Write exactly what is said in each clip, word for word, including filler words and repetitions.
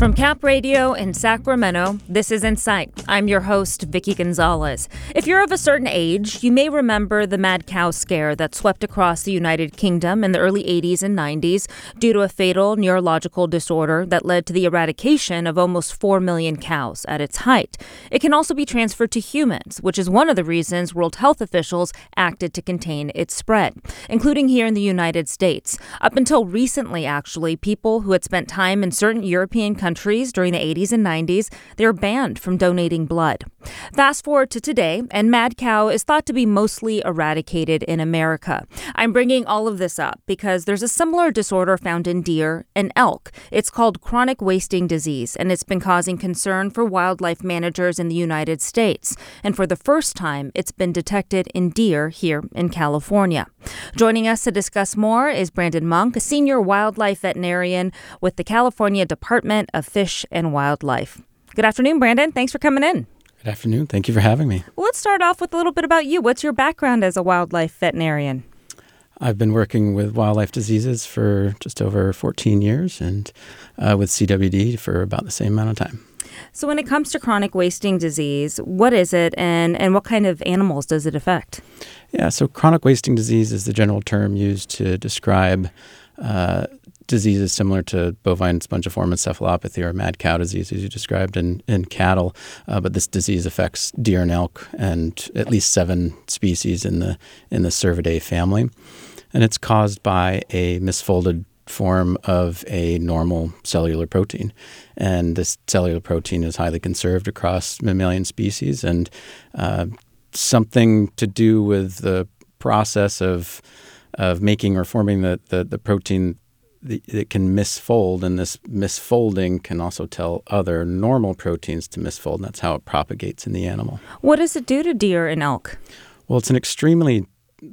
From Cap Radio in Sacramento, this is Insight. I'm your host, Vicky Gonzalez. If you're of a certain age, you may remember the mad cow scare that swept across the United Kingdom in the early eighties and nineties due to a fatal neurological disorder that led to the eradication of almost four million cows at its height. It can also be transferred to humans, which is one of the reasons World Health officials acted to contain its spread, including here in the United States. Up until recently, actually, people who had spent time in certain European countries during the eighties and nineties, they were banned from donating blood. Fast forward to today, and mad cow is thought to be mostly eradicated in America. I'm bringing all of this up because there's a similar disorder found in deer and elk. It's called chronic wasting disease, and it's been causing concern for wildlife managers in the United States. And for the first time, it's been detected in deer here in California. Joining us to discuss more is Brandon Monk, a senior wildlife veterinarian with the California Department of Fish and Wildlife. Good afternoon, Brandon. Thanks for coming in. Good afternoon. Thank you for having me. Well, let's start off with a little bit about you. What's your background as a wildlife veterinarian? I've been working with wildlife diseases for just over fourteen years and uh, with C W D for about the same amount of time. So when it comes to chronic wasting disease, what is it and, and what kind of animals does it affect? Yeah, so chronic wasting disease is the general term used to describe uh, diseases similar to bovine spongiform encephalopathy or mad cow disease, as you described in, in cattle. Uh, but this disease affects deer and elk and at least seven species in the in the Cervidae family. And it's caused by a misfolded form of a normal cellular protein. And this cellular protein is highly conserved across mammalian species, and uh, something to do with the process of of making or forming the, the, the protein that can misfold, and this misfolding can also tell other normal proteins to misfold, and that's how it propagates in the animal. What does it do to deer and elk? Well, it's an extremely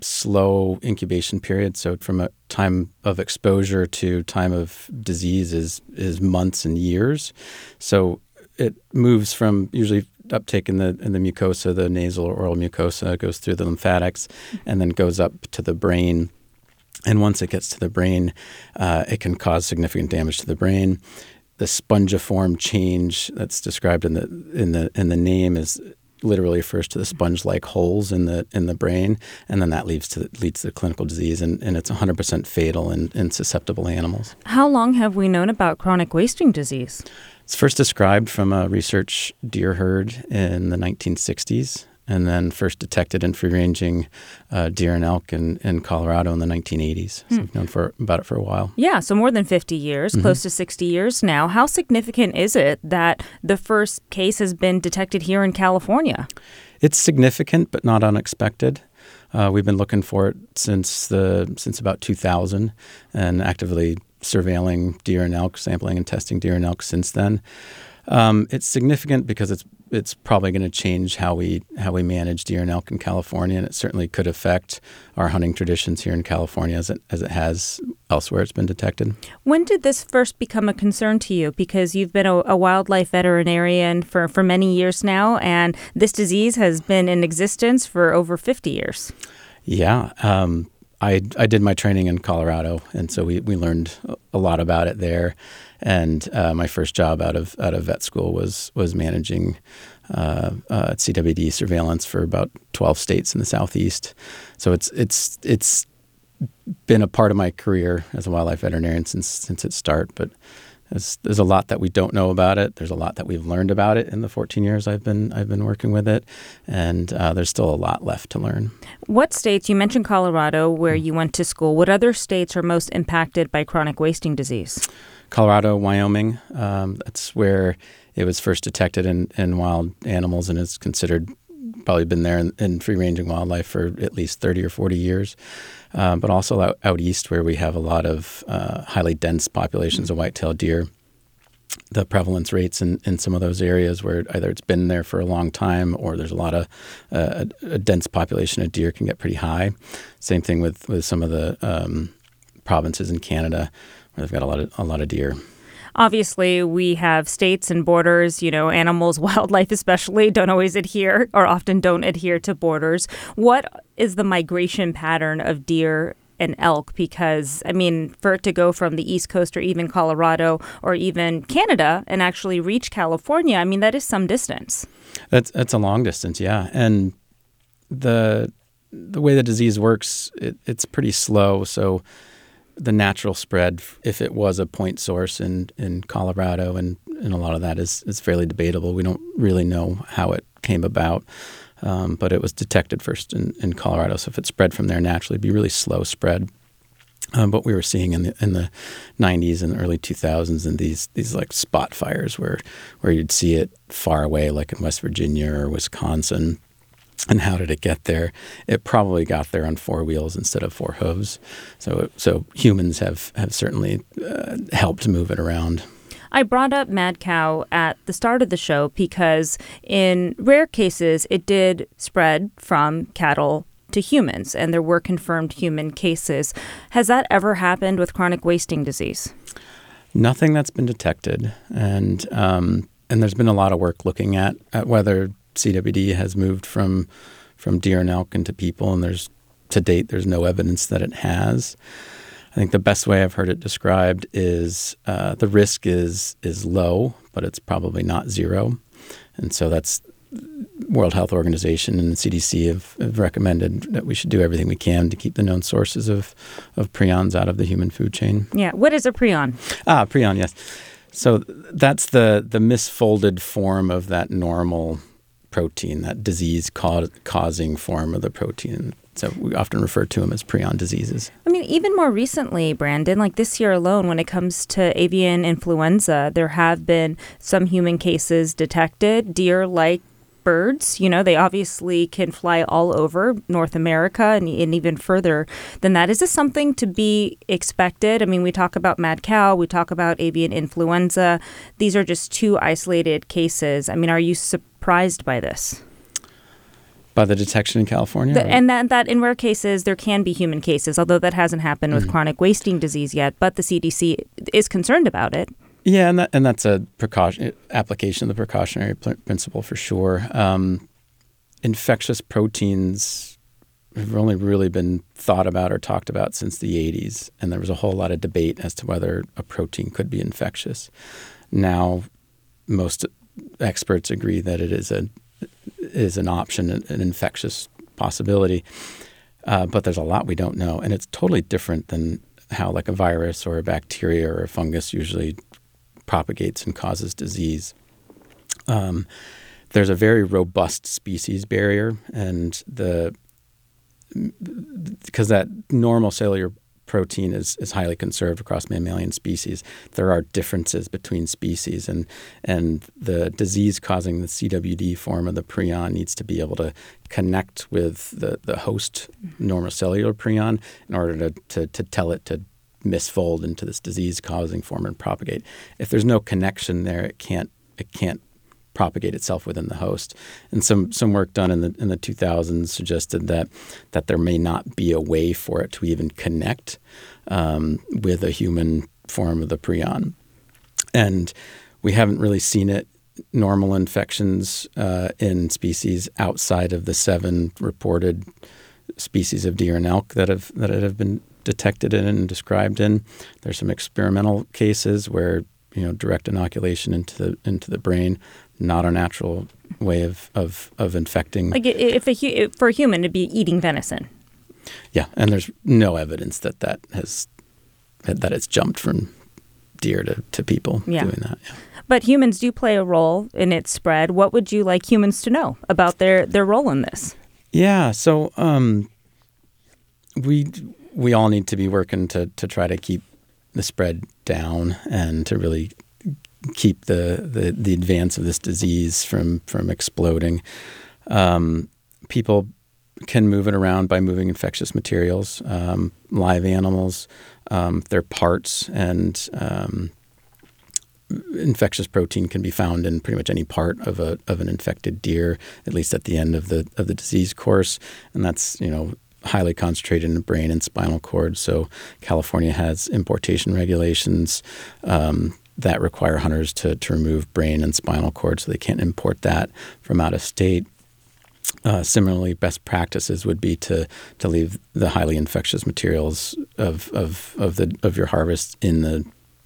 slow incubation period. So from a time of exposure to time of disease is, is months and years. So it moves from usually uptake in the in the mucosa, the nasal or oral mucosa, goes through the lymphatics, and then goes up to the brain. And once it gets to the brain, uh, it can cause significant damage to the brain. The spongiform change that's described in the in the in the name is literally refers to the sponge-like holes in the in the brain, and then that leads to leads to clinical disease, and, and it's one hundred percent fatal in, in susceptible animals. How long have we known about chronic wasting disease? It's first described from a research deer herd in the nineteen sixties, and then first detected in free-ranging uh, deer and elk in, in Colorado in the nineteen eighties. So hmm. we've known for, about it for a while. Yeah, so more than fifty years, mm-hmm. close to sixty years now. How significant is it that the first case has been detected here in California? It's significant, but not unexpected. Uh, we've been looking for it since the since about two thousand, and actively surveilling deer and elk, sampling and testing deer and elk since then. Um, it's significant because it's it's probably going to change how we how we manage deer and elk in California, and it certainly could affect our hunting traditions here in California as it as it has elsewhere. It's been detected. When did this first become a concern to you? Because you've been a, a wildlife veterinarian for, for many years now, and this disease has been in existence for over fifty years. Yeah. Um, I, I did my training in Colorado, and so we, we learned a lot about it there. And uh, my first job out of out of vet school was was managing uh, uh, C W D surveillance for about twelve states in the Southeast. So it's it's it's been a part of my career as a wildlife veterinarian since since its start. But there's, there's a lot that we don't know about it. There's a lot that we've learned about it in the fourteen years I've been I've been working with it, and uh, there's still a lot left to learn. What states, you mentioned Colorado, where you went to school. What other states are most impacted by chronic wasting disease? Colorado, Wyoming. Um, that's where it was first detected in, in wild animals, and is considered probably been there in, in free-ranging wildlife for at least thirty or forty years. Um, but also out, out east, where we have a lot of uh, highly dense populations of white-tailed deer. The prevalence rates in, in some of those areas where either it's been there for a long time or there's a lot of uh, a, a dense population of deer can get pretty high. Same thing with, with some of the um, provinces in Canada where they've got a lot of a lot of deer. Obviously, we have states and borders, you know, animals, wildlife especially, don't always adhere or often don't adhere to borders. What is the migration pattern of deer an elk? Because, I mean, for it to go from the East Coast or even Colorado or even Canada and actually reach California, I mean, that is some distance. That's that's a long distance, yeah. And the the way the disease works, it, it's pretty slow. So the natural spread, if it was a point source in, in Colorado, and, and a lot of that is, is fairly debatable. We don't really know how it came about, um, but it was detected first in, in Colorado. So if it spread from there naturally, it'd be really slow spread. Um, what we were seeing in the in the nineties and the early two thousands, and these these like spot fires where where you'd see it far away, like in West Virginia or Wisconsin. And how did it get there? It probably got there on four wheels instead of four hooves. So so humans have have certainly uh, helped move it around. I brought up mad cow at the start of the show because in rare cases it did spread from cattle to humans, and there were confirmed human cases. Has that ever happened with chronic wasting disease? Nothing that's been detected, and um, and there's been a lot of work looking at, at whether C W D has moved from from deer and elk into people, and there's to date there's no evidence that it has. I think the best way I've heard it described is uh, the risk is is low, but it's probably not zero, and so that's World Health Organization and the C D C have, have recommended that we should do everything we can to keep the known sources of, of prions out of the human food chain. Yeah. What is a prion? Ah, prion, yes. So that's the, the misfolded form of that normal protein, that disease-causing form of the protein. So we often refer to them as prion diseases. I mean, even more recently, Brandon, like this year alone, when it comes to avian influenza, there have been some human cases detected. Deer-like birds, you know, they obviously can fly all over North America and, and even further than that. Is this something to be expected? I mean, we talk about mad cow, we talk about avian influenza. These are just two isolated cases. I mean, are you surprised by this? By the detection in California? The, and that, that in rare cases, there can be human cases, although that hasn't happened with mm-hmm. chronic wasting disease yet, but the C D C is concerned about it. Yeah, and that and that's a precaution application of the precautionary pl- principle for sure. Um, infectious proteins have only really been thought about or talked about since the eighties, and there was a whole lot of debate as to whether a protein could be infectious. Now, most experts agree that it is a is an option, an infectious possibility, uh, but there's a lot we don't know, and it's totally different than how like a virus or a bacteria or a fungus usually propagates and causes disease. Um, there's a very robust species barrier, and the because that normal cellular protein is, is highly conserved across mammalian species, there are differences between species, and and the disease causing the C W D form of the prion needs to be able to connect with the, the host normal cellular prion in order to, to, to tell it to misfold into this disease-causing form and propagate. If there's no connection there, it can't it can't propagate itself within the host. And some some work done in the in the two thousands suggested that that there may not be a way for it to even connect um, with a human form of the prion. And we haven't really seen it normal infections uh, in species outside of the seven reported species of deer and elk that have that have been detected in and described in. There's some experimental cases where, you know, direct inoculation into the into the brain, not a natural way of of, of infecting. Like if a, if for a human, it'd be eating venison. Yeah, and there's no evidence that that has that it's jumped from deer to, to people yeah. doing that. Yeah. But humans do play a role in its spread. What would you like humans to know about their, their role in this? Yeah, so um, we we all need to be working to to try to keep the spread down and to really keep the, the, the advance of this disease from, from exploding. Um, people can move it around by moving infectious materials, um, live animals, um, their parts, and um, infectious protein can be found in pretty much any part of a of an infected deer, at least at the end of the of the disease course, and that's, you know, highly concentrated in the brain and spinal cord. So California has importation regulations um, that require hunters to, to remove brain and spinal cord, so they can't import that from out of state. Uh, similarly, best practices would be to to leave the highly infectious materials of of of the of your harvest in the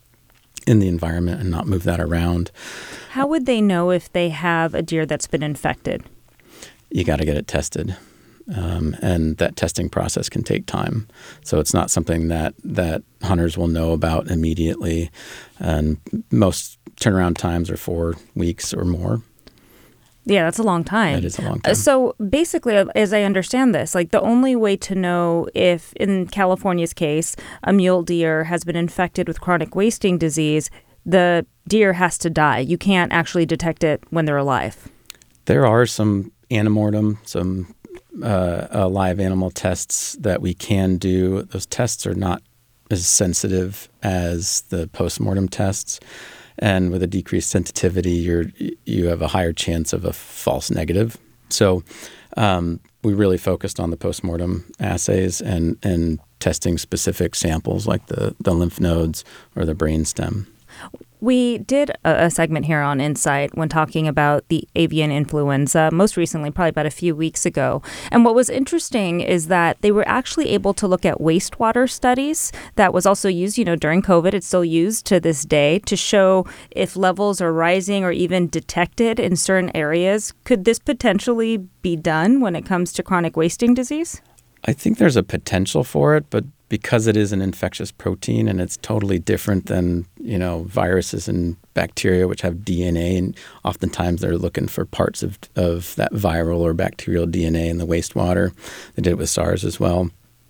in the environment and not move that around. How would they know if they have a deer that's been infected? You got to get it tested, um, and that testing process can take time. So it's not something that that hunters will know about immediately, and most turnaround times are four weeks or more. Yeah, that's a long time. That is a long time. So basically, as I understand this, like the only way to know if, in California's case, a mule deer has been infected with chronic wasting disease, the deer has to die. You can't actually detect it when they're alive. There are some antemortem, some uh, uh, live animal tests that we can do. Those tests are not as sensitive as the postmortem tests. And with a decreased sensitivity, you're you have a higher chance of a false negative. So um, we really focused on the postmortem assays and, and testing specific samples like the, the lymph nodes or the brainstem. We did a, a segment here on Insight when talking about the avian influenza, most recently, probably about a few weeks ago. And what was interesting is that they were actually able to look at wastewater studies that was also used, you know, during COVID. It's still used to this day to show if levels are rising or even detected in certain areas. Could this potentially be done when it comes to chronic wasting disease? I think there's a potential for it, but because it is an infectious protein and it's totally different than, you know, viruses and bacteria, which have D N A, and oftentimes they're looking for parts of, of that viral or bacterial D N A in the wastewater. They did it with SARS as well.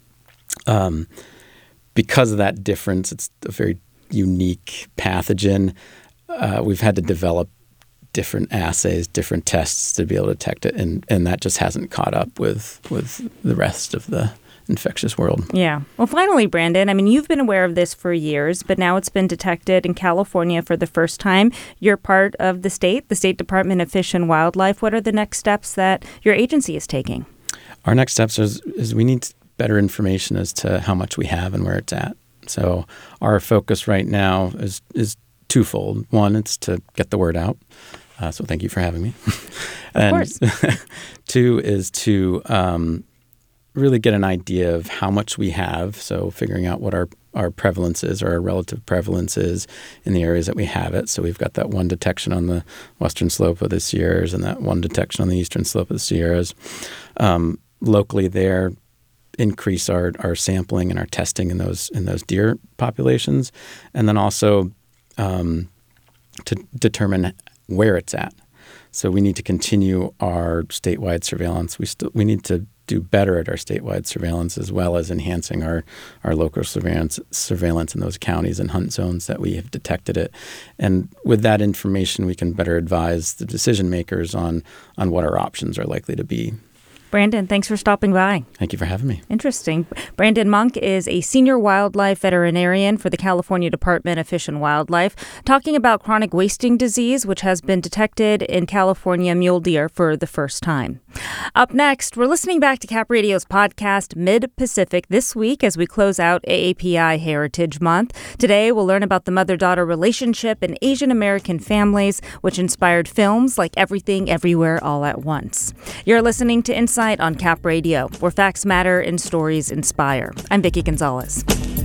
Um, because of that difference, it's a very unique pathogen. Uh, we've had to develop different assays, different tests to be able to detect it, and, and that just hasn't caught up with, with the rest of the infectious world. Yeah. Well, finally, Brandon, I mean, you've been aware of this for years, but now it's been detected in California for the first time. You're part of the state, the State Department of Fish and Wildlife. What are the next steps that your agency is taking? Our next steps is, is we need better information as to how much we have and where it's at. So our focus right now is, is twofold. One, it's to get the word out. Uh, so thank you for having me. And of course. Two is to um, really get an idea of how much we have, so figuring out what our, our prevalence is or our relative prevalence is in the areas that we have it. So we've got that one detection on the western slope of the Sierras and that one detection on the eastern slope of the Sierras. Um, locally there, increase our, our sampling and our testing in those in those deer populations, and then also um, to determine where it's at. So we need to continue our statewide surveillance. We still we need to do better at our statewide surveillance, as well as enhancing our, our local surveillance surveillance in those counties and hunt zones that we have detected it. And with that information, we can better advise the decision makers on on what our options are likely to be. Brandon, thanks for stopping by. Thank you for having me. Interesting. Brandon Monk is a senior wildlife veterinarian for the California Department of Fish and Wildlife, talking about chronic wasting disease, which has been detected in California mule deer for the first time. Up next, we're listening back to Cap Radio's podcast Mid-Pacific this week as we close out A A P I Heritage Month. Today, we'll learn about the mother-daughter relationship in Asian American families, which inspired films like Everything Everywhere All at Once. You're listening to Insight on Cap Radio, where facts matter and stories inspire. I'm Vicki Gonzalez.